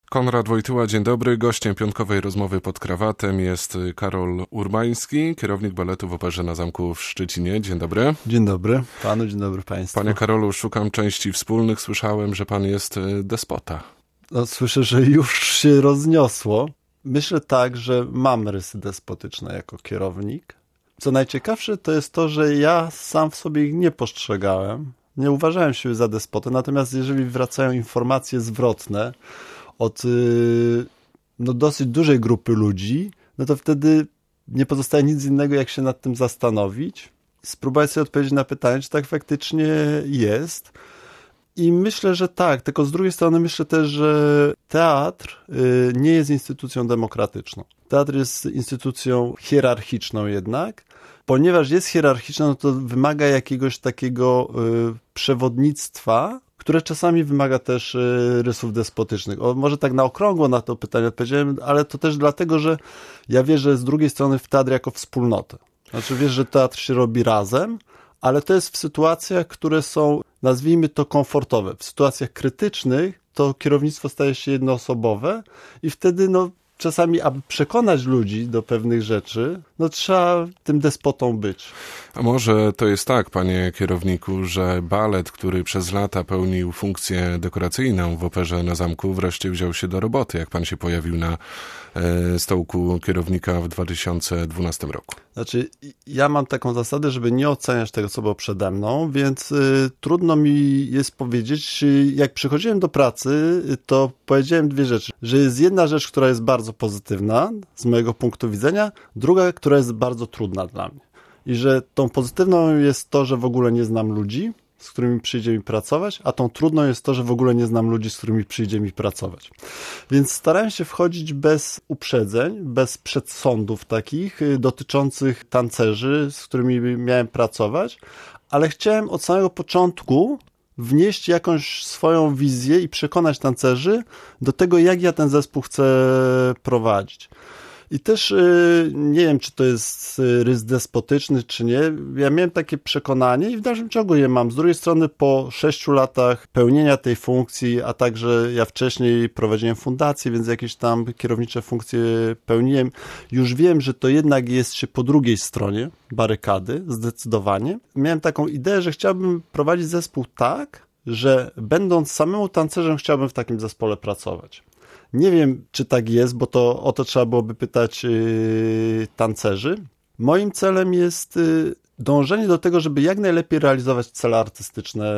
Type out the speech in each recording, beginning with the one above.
Konrad Wojtyła, dzień dobry. Gościem piątkowej rozmowy pod krawatem jest Karol Urbański, kierownik baletu w Operze na Zamku w Szczecinie. Dzień dobry. Dzień dobry panu, dzień dobry państwu. Panie Karolu, szukam części wspólnych. Słyszałem, że pan jest despota. No, słyszę, że już się rozniosło. Myślę tak, że mam rysy despotyczne jako kierownik. Co najciekawsze to jest to, że ja sam w sobie ich nie postrzegałem. Nie uważałem siebie za despotę, natomiast jeżeli wracają informacje zwrotne od dosyć dużej grupy ludzi, no to wtedy nie pozostaje nic innego, jak się nad tym zastanowić. Spróbować sobie odpowiedzieć na pytanie, czy tak faktycznie jest. I myślę, że tak, tylko z drugiej strony myślę też, że teatr nie jest instytucją demokratyczną. Teatr jest instytucją hierarchiczną jednak. Ponieważ jest hierarchiczna, no to wymaga jakiegoś takiego przewodnictwa, które czasami wymaga też rysów despotycznych. Może tak na okrągło na to pytanie odpowiedziałem, ale to też dlatego, że ja wierzę z drugiej strony w teatr jako wspólnotę. Znaczy wierzę, że teatr się robi razem, ale to jest w sytuacjach, które są, nazwijmy to, komfortowe. W sytuacjach krytycznych to kierownictwo staje się jednoosobowe i wtedy czasami, aby przekonać ludzi do pewnych rzeczy, trzeba tym despotą być. A może to jest tak, panie kierowniku, że balet, który przez lata pełnił funkcję dekoracyjną w Operze na Zamku, wreszcie wziął się do roboty, jak pan się pojawił na stołku kierownika w 2012 roku? Znaczy, ja mam taką zasadę, żeby nie oceniać tego, co było przede mną, więc trudno mi jest powiedzieć. Jak przychodziłem do pracy, to powiedziałem dwie rzeczy. Że jest jedna rzecz, która jest bardzo pozytywna z mojego punktu widzenia, druga, która jest bardzo trudna dla mnie. I że tą pozytywną jest to, że w ogóle nie znam ludzi, z którymi przyjdzie mi pracować, a tą trudną jest to, że w ogóle nie znam ludzi, z którymi przyjdzie mi pracować. Więc starałem się wchodzić bez uprzedzeń, bez przedsądów takich dotyczących tancerzy, z którymi miałem pracować, ale chciałem od samego początku wnieść jakąś swoją wizję i przekonać tancerzy do tego, jak ja ten zespół chcę prowadzić. I też nie wiem, czy to jest rys despotyczny, czy nie. Ja miałem takie przekonanie i w dalszym ciągu je mam. Z drugiej strony po 6 latach pełnienia tej funkcji, a także ja wcześniej prowadziłem fundację, więc jakieś tam kierownicze funkcje pełniłem. Już wiem, że to jednak jest się po drugiej stronie barykady, zdecydowanie. Miałem taką ideę, że chciałbym prowadzić zespół tak, że będąc samemu tancerzem chciałbym w takim zespole pracować. Nie wiem, czy tak jest, bo o to trzeba byłoby pytać tancerzy. Moim celem jest dążenie do tego, żeby jak najlepiej realizować cele artystyczne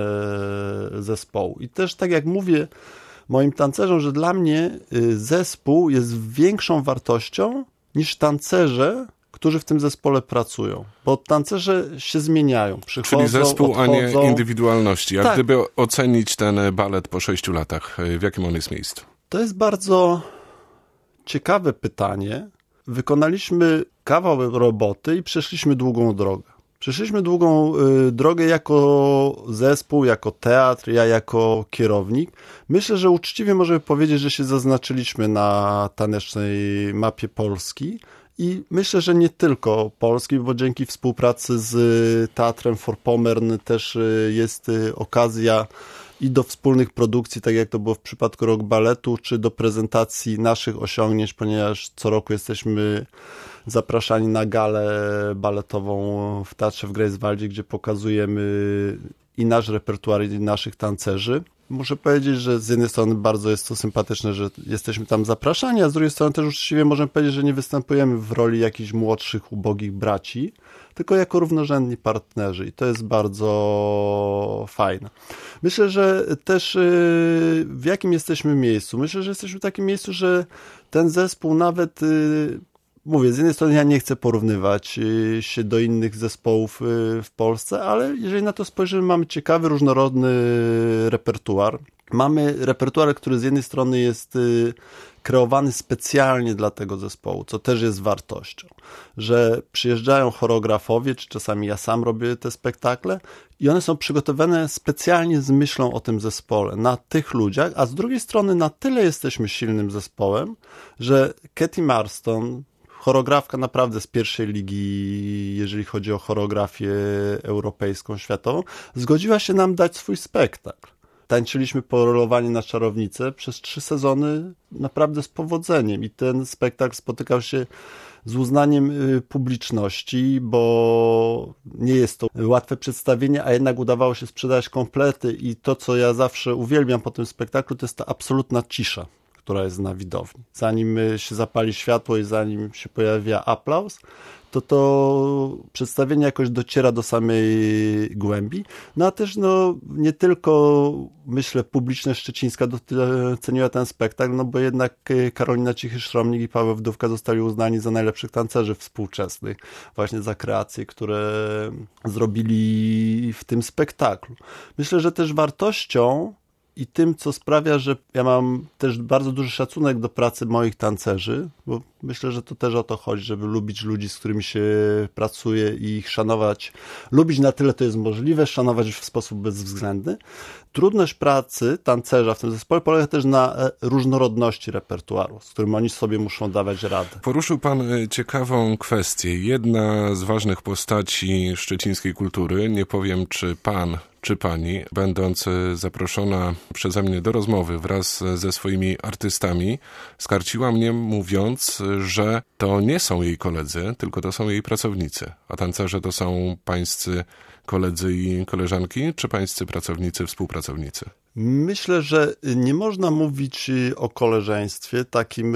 zespołu. I też tak jak mówię moim tancerzom, że dla mnie zespół jest większą wartością niż tancerze, którzy w tym zespole pracują. Bo tancerze się zmieniają. Czyli zespół, odchodzą. A nie indywidualności. A tak. Gdyby ocenić ten balet po 6 latach, w jakim on jest miejscu? To jest bardzo ciekawe pytanie. Wykonaliśmy kawał roboty i przeszliśmy długą drogę. Przeszliśmy długą drogę jako zespół, jako teatr, ja jako kierownik. Myślę, że uczciwie możemy powiedzieć, że się zaznaczyliśmy na tanecznej mapie Polski. I myślę, że nie tylko Polski, bo dzięki współpracy z Teatrem Forpommern też jest okazja i do wspólnych produkcji, tak jak to było w przypadku Rok Baletu, czy do prezentacji naszych osiągnięć, ponieważ co roku jesteśmy zapraszani na galę baletową w Teatrze w Greifswaldzie, gdzie pokazujemy i nasz repertuar, i naszych tancerzy. Muszę powiedzieć, że z jednej strony bardzo jest to sympatyczne, że jesteśmy tam zapraszani, a z drugiej strony też uczciwie możemy powiedzieć, że nie występujemy w roli jakichś młodszych, ubogich braci, tylko jako równorzędni partnerzy i to jest bardzo fajne. Myślę, że też w jakim jesteśmy miejscu? Myślę, że jesteśmy w takim miejscu, że ten zespół nawet... Mówię, z jednej strony ja nie chcę porównywać się do innych zespołów w Polsce, ale jeżeli na to spojrzymy, mamy ciekawy, różnorodny repertuar. Mamy repertuar, który z jednej strony jest kreowany specjalnie dla tego zespołu, co też jest wartością, że przyjeżdżają choreografowie, czy czasami ja sam robię te spektakle i one są przygotowane specjalnie z myślą o tym zespole, na tych ludziach, a z drugiej strony na tyle jesteśmy silnym zespołem, że Katie Marston, choreografka naprawdę z pierwszej ligi, jeżeli chodzi o choreografię europejską, światową, zgodziła się nam dać swój spektakl. Tańczyliśmy Polowanie na czarownicę przez 3 sezony naprawdę z powodzeniem i ten spektakl spotykał się z uznaniem publiczności, bo nie jest to łatwe przedstawienie, a jednak udawało się sprzedać komplety i to, co ja zawsze uwielbiam po tym spektaklu, to jest ta absolutna cisza, która jest na widowni. Zanim się zapali światło i zanim się pojawia aplauz, to przedstawienie jakoś dociera do samej głębi. No a też nie tylko, myślę, publiczność szczecińska doceniła ten spektakl, no bo jednak Karolina Cichy-Szromnik i Paweł Wdówka zostali uznani za najlepszych tancerzy współczesnych, właśnie za kreacje, które zrobili w tym spektaklu. Myślę, że też wartością i tym, co sprawia, że ja mam też bardzo duży szacunek do pracy moich tancerzy, bo myślę, że to też o to chodzi, żeby lubić ludzi, z którymi się pracuje i ich szanować. Lubić na tyle to jest możliwe, szanować w sposób bezwzględny. Trudność pracy tancerza w tym zespole polega też na różnorodności repertuaru, z którym oni sobie muszą dawać radę. Poruszył pan ciekawą kwestię. Jedna z ważnych postaci szczecińskiej kultury, nie powiem czy pan, czy pani, będąc zaproszona przeze mnie do rozmowy wraz ze swoimi artystami, skarciła mnie mówiąc, że to nie są jej koledzy, tylko to są jej pracownicy. A tancerze to są pańscy koledzy i koleżanki, czy pańscy pracownicy, współpracownicy? Myślę, że nie można mówić o koleżeństwie takim...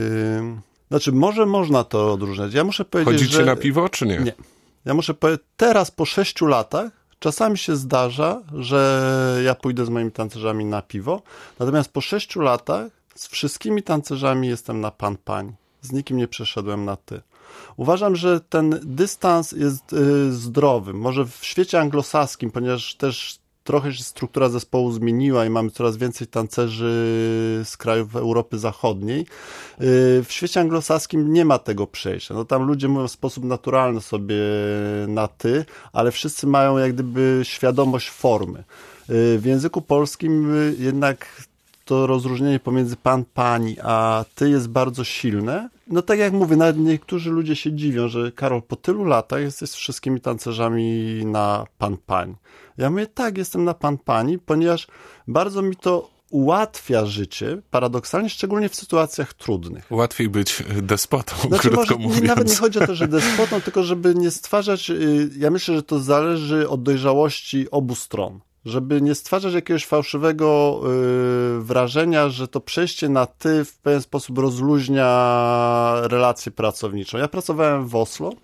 Znaczy, może można to odróżniać. Ja muszę powiedzieć, Chodzicie na piwo, czy nie? Nie. Ja muszę powiedzieć, teraz po 6 latach czasami się zdarza, że ja pójdę z moimi tancerzami na piwo, natomiast po 6 latach z wszystkimi tancerzami jestem na pan-pań. Z nikim nie przeszedłem na ty. Uważam, że ten dystans jest zdrowy. Może w świecie anglosaskim, ponieważ też trochę się struktura zespołu zmieniła i mamy coraz więcej tancerzy z krajów Europy Zachodniej. W świecie anglosaskim nie ma tego przejścia. No tam ludzie mówią w sposób naturalny sobie na ty, ale wszyscy mają jak gdyby świadomość formy. W języku polskim jednak to rozróżnienie pomiędzy pan, pani, a ty jest bardzo silne. No tak jak mówię, nawet niektórzy ludzie się dziwią, że Karol, po tylu latach jesteś z wszystkimi tancerzami na pan, pani. Ja mówię, tak, jestem na pan, pani, ponieważ bardzo mi to ułatwia życie, paradoksalnie, szczególnie w sytuacjach trudnych. Łatwiej być despotą, znaczy, krótko mówiąc. Nawet nie chodzi o to, że despotą, tylko żeby nie stwarzać, ja myślę, że to zależy od dojrzałości obu stron. Żeby nie stwarzać jakiegoś fałszywego wrażenia, że to przejście na ty w pewien sposób rozluźnia relację pracowniczą. Ja pracowałem w Oslo,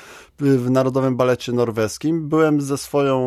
w Narodowym Balecie Norweskim. Byłem ze swoją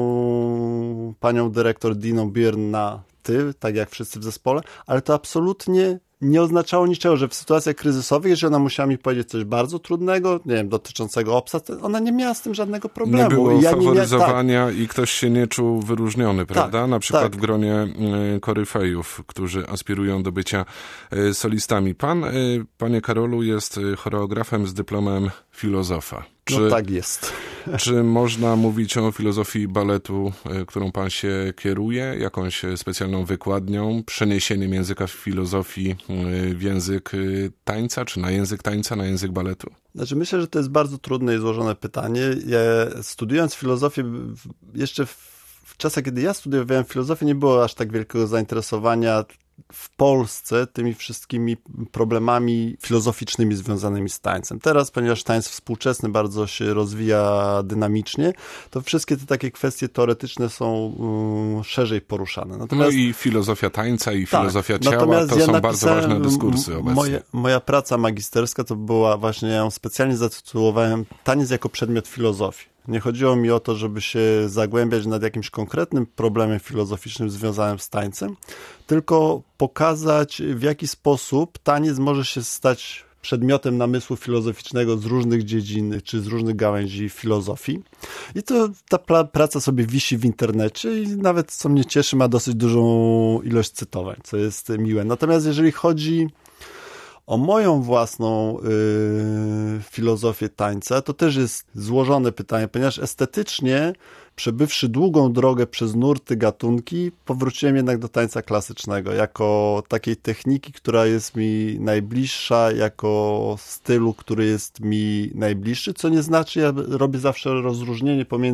panią dyrektor Diną Byrne na ty, tak jak wszyscy w zespole, ale to absolutnie nie oznaczało niczego, że w sytuacjach kryzysowych, jeżeli ona musiała mi powiedzieć coś bardzo trudnego, nie wiem, dotyczącego obsad, ona nie miała z tym żadnego problemu. Nie było faworyzowania i ktoś się nie czuł wyróżniony, prawda? Na przykład w gronie koryfejów, którzy aspirują do bycia solistami. Pan, panie Karolu, jest choreografem z dyplomem filozofa. No tak jest. Czy można mówić o filozofii baletu, którą pan się kieruje, jakąś specjalną wykładnią, przeniesieniem języka filozofii w język tańca, czy na język tańca, na język baletu? Znaczy myślę, że to jest bardzo trudne i złożone pytanie. Ja, studiując filozofię, jeszcze w czasach, kiedy ja studiowałem filozofię, nie było aż tak wielkiego zainteresowania w Polsce tymi wszystkimi problemami filozoficznymi związanymi z tańcem. Teraz, ponieważ tańc współczesny bardzo się rozwija dynamicznie, to wszystkie te takie kwestie teoretyczne są szerzej poruszane. Natomiast, no i filozofia tańca i filozofia ciała to są bardzo ważne dyskursy obecnie. Moja praca magisterska to była właśnie, ja ją specjalnie zatytułowałem Taniec jako przedmiot filozofii. Nie chodziło mi o to, żeby się zagłębiać nad jakimś konkretnym problemem filozoficznym związanym z tańcem, tylko pokazać, w jaki sposób taniec może się stać przedmiotem namysłu filozoficznego z różnych dziedzin, czy z różnych gałęzi filozofii. I to ta praca sobie wisi w internecie i nawet, co mnie cieszy, ma dosyć dużą ilość cytowań, co jest miłe. Natomiast jeżeli chodzi o moją własną filozofię tańca, to też jest złożone pytanie, ponieważ estetycznie, przebywszy długą drogę przez nurty, gatunki, powróciłem jednak do tańca klasycznego, jako takiej techniki, która jest mi najbliższa, jako stylu, który jest mi najbliższy, co nie znaczy, ja robię zawsze rozróżnienie pomiędzy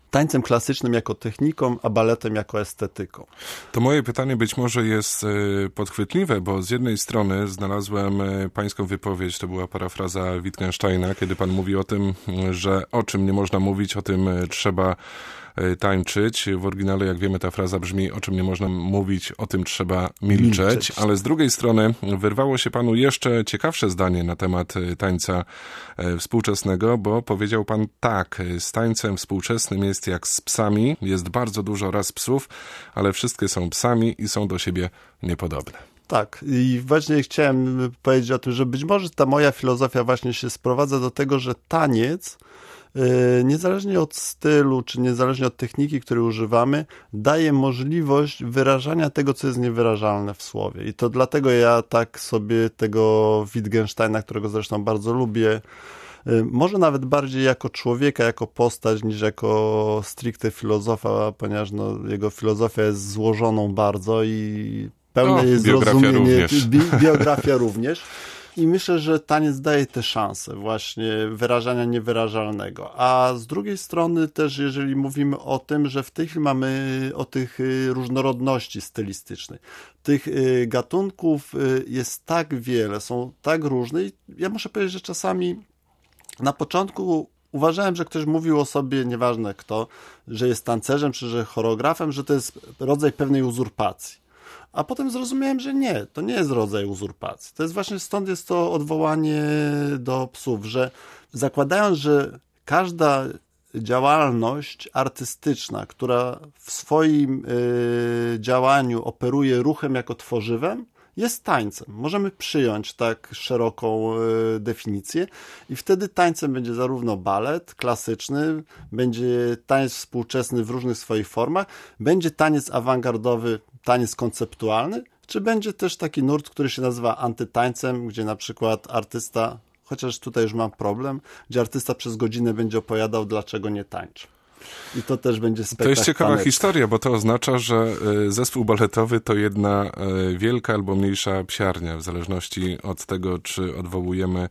tańcem klasycznym jako techniką, a baletem jako estetyką. To moje pytanie być może jest podchwytliwe, bo z jednej strony znalazłem pańską wypowiedź, to była parafraza Wittgensteina, kiedy pan mówi o tym, że o czym nie można mówić, o tym trzeba tańczyć. W oryginale, jak wiemy, ta fraza brzmi: o czym nie można mówić, o tym trzeba milczeć. Ale z drugiej strony wyrwało się panu jeszcze ciekawsze zdanie na temat tańca współczesnego, bo powiedział pan tak: z tańcem współczesnym jest jak z psami, jest bardzo dużo ras psów, ale wszystkie są psami i są do siebie niepodobne. Tak, i właśnie chciałem powiedzieć o tym, że być może ta moja filozofia właśnie się sprowadza do tego, że taniec, niezależnie od stylu, czy niezależnie od techniki, której używamy, daje możliwość wyrażania tego, co jest niewyrażalne w słowie. I to dlatego ja tak sobie tego Wittgensteina, którego zresztą bardzo lubię, może nawet bardziej jako człowieka, jako postać, niż jako stricte filozofa, ponieważ jego filozofia jest złożoną bardzo i pełne jest zrozumienie. Biografia również. I myślę, że taniec daje tę szansę właśnie wyrażania niewyrażalnego. A z drugiej strony też, jeżeli mówimy o tym, że w tej chwili mamy o tych różnorodności stylistycznej. Tych gatunków jest tak wiele, są tak różne i ja muszę powiedzieć, że czasami na początku uważałem, że ktoś mówił o sobie, nieważne kto, że jest tancerzem czy że choreografem, że to jest rodzaj pewnej uzurpacji. A potem zrozumiałem, że nie, to nie jest rodzaj uzurpacji. To jest właśnie stąd jest to odwołanie do psów, że zakładając, że każda działalność artystyczna, która w swoim działaniu operuje ruchem jako tworzywem, jest tańcem. Możemy przyjąć tak szeroką definicję i wtedy tańcem będzie zarówno balet klasyczny, będzie taniec współczesny w różnych swoich formach, będzie taniec awangardowy, taniec konceptualny, czy będzie też taki nurt, który się nazywa antytańcem, gdzie na przykład artysta, chociaż tutaj już mam problem, gdzie artysta przez godzinę będzie opowiadał, dlaczego nie tańczy. I to też będzie spektakl. To jest ciekawa taneczny. historia, bo to oznacza, że zespół baletowy to jedna wielka albo mniejsza psiarnia, w zależności od tego, czy odwołujemy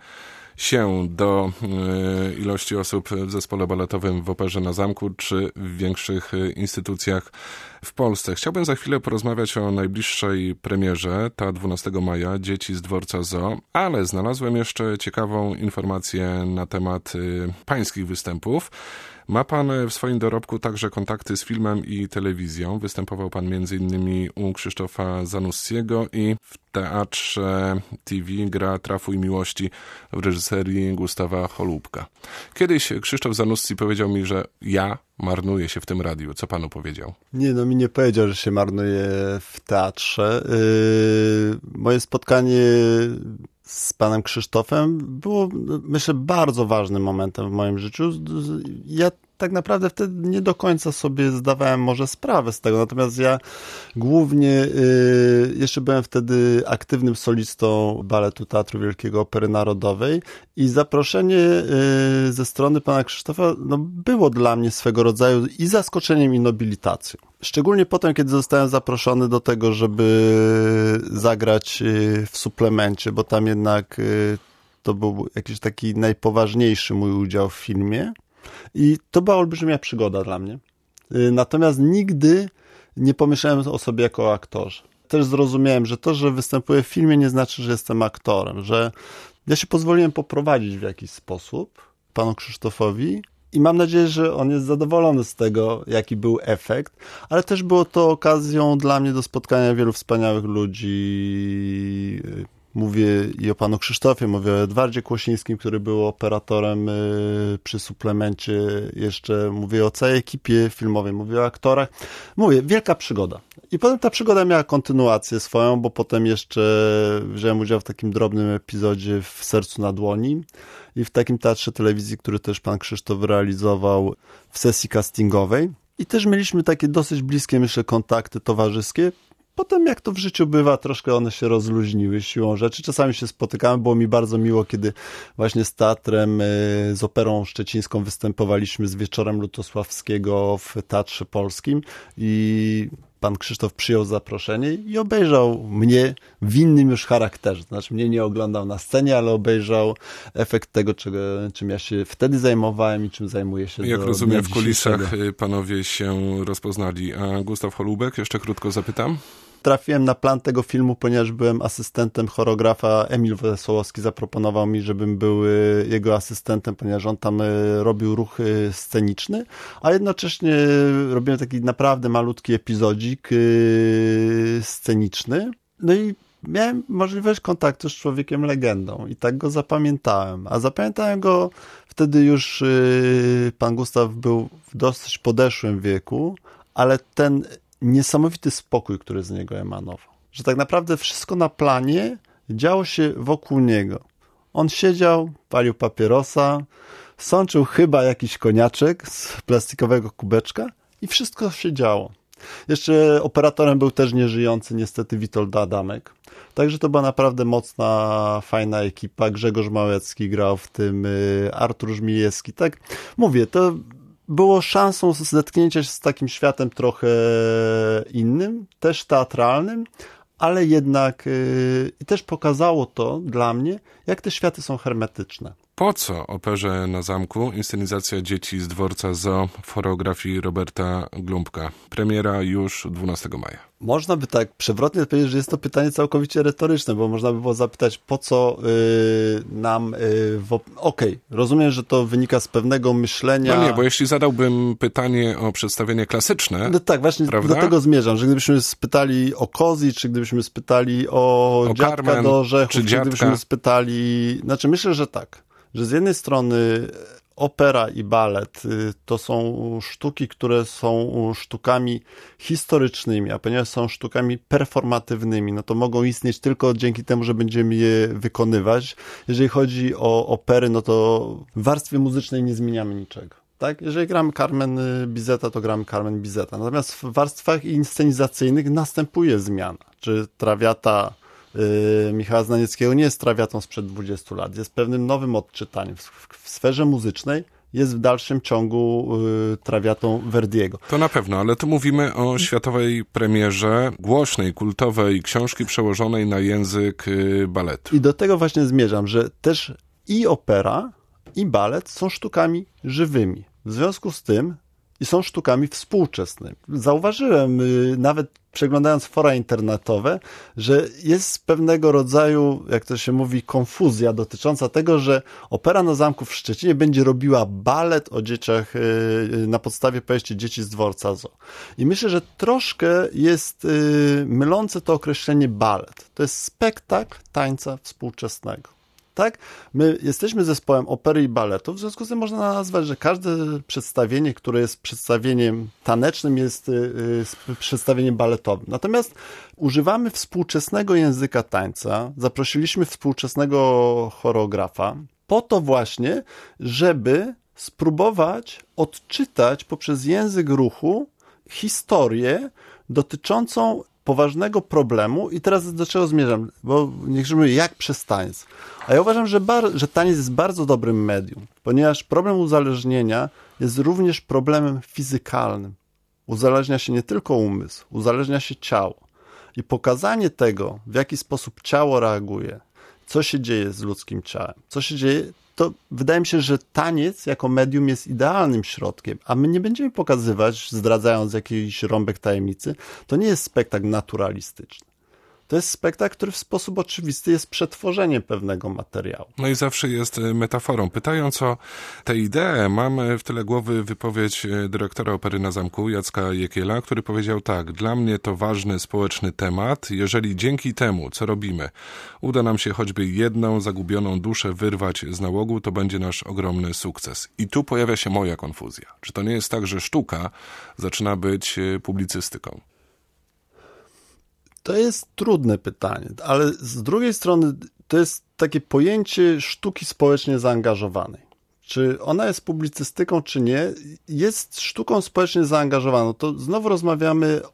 się do ilości osób w zespole baletowym w Operze na Zamku, czy w większych instytucjach w Polsce. Chciałbym za chwilę porozmawiać o najbliższej premierze, ta 12 maja, Dzieci z dworca Zoo, ale znalazłem jeszcze ciekawą informację na temat pańskich występów. Ma pan w swoim dorobku także kontakty z filmem i telewizją. Występował pan m.in. u Krzysztofa Zanussiego i w Teatrze TV gra Trafuj miłości w reżyserii Gustawa Holubka. Kiedyś Krzysztof Zanussi powiedział mi, że ja marnuję się w tym radiu. Co panu powiedział? Nie, mi nie powiedział, że się marnuje w teatrze. Moje spotkanie z panem Krzysztofem było, myślę, bardzo ważnym momentem w moim życiu. Ja tak naprawdę wtedy nie do końca sobie zdawałem może sprawę z tego, natomiast ja głównie jeszcze byłem wtedy aktywnym solistą baletu Teatru Wielkiego Opery Narodowej i zaproszenie ze strony pana Krzysztofa było dla mnie swego rodzaju i zaskoczeniem, i nobilitacją. Szczególnie potem, kiedy zostałem zaproszony do tego, żeby zagrać w suplemencie, bo tam jednak to był jakiś taki najpoważniejszy mój udział w filmie. I to była olbrzymia przygoda dla mnie. Natomiast nigdy nie pomyślałem o sobie jako o aktorze. Też zrozumiałem, że to, że występuję w filmie, nie znaczy, że jestem aktorem. Że ja się pozwoliłem poprowadzić w jakiś sposób panu Krzysztofowi i mam nadzieję, że on jest zadowolony z tego, jaki był efekt, ale też było to okazją dla mnie do spotkania wielu wspaniałych ludzi. Mówię i o panu Krzysztofie, mówię o Edwardzie Kłosińskim, który był operatorem przy suplemencie, jeszcze mówię o całej ekipie filmowej, mówię o aktorach. Mówię, wielka przygoda. I potem ta przygoda miała kontynuację swoją, bo potem jeszcze wziąłem udział w takim drobnym epizodzie w Sercu na dłoni i w takim teatrze telewizji, który też pan Krzysztof realizował w sesji castingowej. I też mieliśmy takie dosyć bliskie, myślę, kontakty towarzyskie. Potem, jak to w życiu bywa, troszkę one się rozluźniły siłą rzeczy. Czasami się spotykamy, było mi bardzo miło, kiedy właśnie z teatrem, z Operą Szczecińską występowaliśmy z Wieczorem Lutosławskiego w Teatrze Polskim i pan Krzysztof przyjął zaproszenie i obejrzał mnie w innym już charakterze. To znaczy mnie nie oglądał na scenie, ale obejrzał efekt tego, czym ja się wtedy zajmowałem i czym zajmuję się. Jak rozumiem, w kulisach panowie się rozpoznali. A Gustaw Holubek, jeszcze krótko zapytam. Trafiłem na plan tego filmu, ponieważ byłem asystentem choreografa. Emil Wesołowski zaproponował mi, żebym był jego asystentem, ponieważ on tam robił ruch sceniczny, a jednocześnie robiłem taki naprawdę malutki epizodzik sceniczny. No i miałem możliwość kontaktu z człowiekiem legendą i tak go zapamiętałem. A zapamiętałem go wtedy już pan Gustaw był w dosyć podeszłym wieku, ale ten niesamowity spokój, który z niego emanował. Że tak naprawdę wszystko na planie działo się wokół niego. On siedział, palił papierosa, sączył chyba jakiś koniaczek z plastikowego kubeczka i wszystko się działo. Jeszcze operatorem był też nieżyjący niestety Witold Adamek. Także to była naprawdę mocna, fajna ekipa. Grzegorz Małecki grał w tym, Artur Żmijewski. Tak mówię, to było szansą zetknięcia się z takim światem trochę innym, też teatralnym, ale jednak i też pokazało to dla mnie, jak te światy są hermetyczne. Po co Operze na Zamku inscenizacja Dzieci z dworca Zoo w choreografii Roberta Glumbka? Premiera już 12 maja. Można by tak przewrotnie powiedzieć, że jest to pytanie całkowicie retoryczne, bo można by było zapytać, po co nam... Okej, rozumiem, że to wynika z pewnego myślenia... No nie, bo jeśli zadałbym pytanie o przedstawienie klasyczne... No tak, właśnie prawda? Do tego zmierzam, że gdybyśmy spytali o Kozi, czy gdybyśmy spytali o dziadka Carmen, do orzechów, czy dziadka. gdybyśmy spytali... Znaczy myślę, że tak, że z jednej strony opera i balet to są sztuki, które są sztukami historycznymi, a ponieważ są sztukami performatywnymi, no to mogą istnieć tylko dzięki temu, że będziemy je wykonywać. Jeżeli chodzi o opery, no to w warstwie muzycznej nie zmieniamy niczego. Tak? Jeżeli gramy Carmen Bizeta, to gramy Carmen Bizeta. Natomiast w warstwach inscenizacyjnych następuje zmiana. Czy Trawiata Michała Znanieckiego nie jest trawiatą sprzed 20 lat. Jest pewnym nowym odczytaniem. W sferze muzycznej jest w dalszym ciągu trawiatą Verdiego. To na pewno, ale tu mówimy o światowej premierze głośnej, kultowej książki przełożonej na język baletu. I do tego właśnie zmierzam, że też i opera, i balet są sztukami żywymi. W związku z tym i są sztukami współczesnymi. Zauważyłem, nawet przeglądając fora internetowe, że jest pewnego rodzaju, jak to się mówi, konfuzja dotycząca tego, że Opera na Zamku w Szczecinie będzie robiła balet o dzieciach na podstawie powieści Dzieci z dworca Zoo. I myślę, że troszkę jest mylące to określenie balet. To jest spektakl tańca współczesnego. Tak? My jesteśmy zespołem opery i baletu, w związku z tym można nazwać, że każde przedstawienie, które jest przedstawieniem tanecznym, jest przedstawieniem baletowym. Natomiast używamy współczesnego języka tańca, zaprosiliśmy współczesnego choreografa po to właśnie, żeby spróbować odczytać poprzez język ruchu historię dotyczącą poważnego problemu i teraz do czego zmierzam, bo niektórzy mówią, jak przez taniec. A ja uważam, że taniec jest bardzo dobrym medium, ponieważ problem uzależnienia jest również problemem fizykalnym. Uzależnia się nie tylko umysł, uzależnia się ciało. I pokazanie tego, w jaki sposób ciało reaguje, co się dzieje z ludzkim ciałem, co się dzieje, to wydaje mi się, że taniec jako medium jest idealnym środkiem, a my nie będziemy pokazywać, zdradzając jakiś rąbek tajemnicy, to nie jest spektakl naturalistyczny. To jest spektakl, który w sposób oczywisty jest przetworzeniem pewnego materiału. No i zawsze jest metaforą. Pytając o tę ideę, mam w tyle głowy wypowiedź dyrektora Opery na Zamku, Jacka Jekiela, który powiedział tak: dla mnie to ważny społeczny temat. Jeżeli dzięki temu, co robimy, uda nam się choćby jedną zagubioną duszę wyrwać z nałogu, to będzie nasz ogromny sukces. I tu pojawia się moja konfuzja. Czy to nie jest tak, że sztuka zaczyna być publicystyką? To jest trudne pytanie, ale z drugiej strony to jest takie pojęcie sztuki społecznie zaangażowanej. Czy ona jest publicystyką, czy nie? Jest sztuką społecznie zaangażowaną. To znowu rozmawiamy o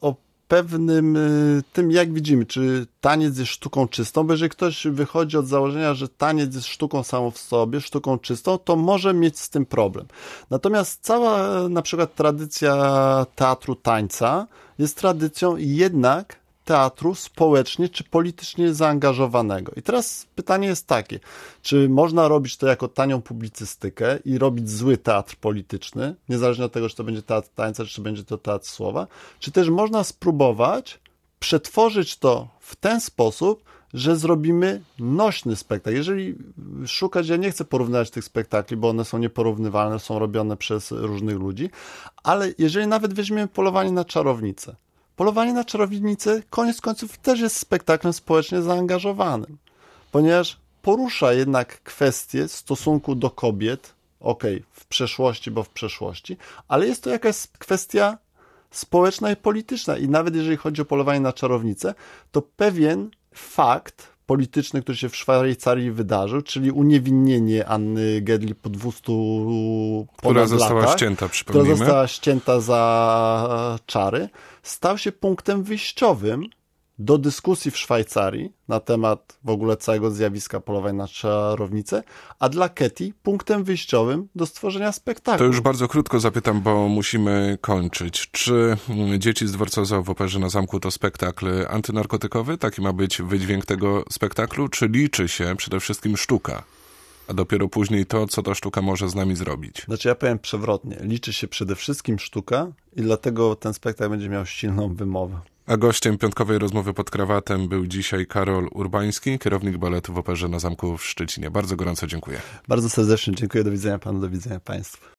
pewnym tym, jak widzimy, czy taniec jest sztuką czystą, bo jeżeli ktoś wychodzi od założenia, że taniec jest sztuką samą w sobie, sztuką czystą, to może mieć z tym problem. Natomiast cała na przykład tradycja teatru tańca jest tradycją jednak teatru społecznie czy politycznie zaangażowanego. I teraz pytanie jest takie, czy można robić to jako tanią publicystykę i robić zły teatr polityczny, niezależnie od tego, czy to będzie teatr tańca, czy to będzie to teatr słowa, czy też można spróbować przetworzyć to w ten sposób, że zrobimy nośny spektakl. Jeżeli szukać, ja nie chcę porównywać tych spektakli, bo one są nieporównywalne, są robione przez różnych ludzi, ale jeżeli nawet weźmiemy Polowanie na czarownicę, Polowanie na czarownicę koniec końców też jest spektaklem społecznie zaangażowanym, ponieważ porusza jednak kwestie stosunku do kobiet, w przeszłości, bo w przeszłości, ale jest to jakaś kwestia społeczna i polityczna i nawet jeżeli chodzi o Polowanie na czarownicę, to pewien fakt polityczny, który się w Szwajcarii wydarzył, czyli uniewinnienie Anny Gedli po 200 która została latach, ścięta, przypomnijmy. Która została ścięta za czary, stał się punktem wyjściowym do dyskusji w Szwajcarii na temat w ogóle całego zjawiska polowań na czarownicę, a dla Ketty punktem wyjściowym do stworzenia spektaklu. To już bardzo krótko zapytam, bo musimy kończyć. Czy Dzieci z dworca Zoo w Operze na Zamku to spektakl antynarkotykowy? Taki ma być wydźwięk tego spektaklu? Czy liczy się przede wszystkim sztuka? A dopiero później to, co ta sztuka może z nami zrobić. Znaczy ja powiem przewrotnie. Liczy się przede wszystkim sztuka i dlatego ten spektakl będzie miał silną wymowę. A gościem piątkowej rozmowy pod krawatem był dzisiaj Karol Urbański, kierownik baletu w Operze na Zamku w Szczecinie. Bardzo gorąco dziękuję. Bardzo serdecznie dziękuję. Do widzenia panu, do widzenia państwu.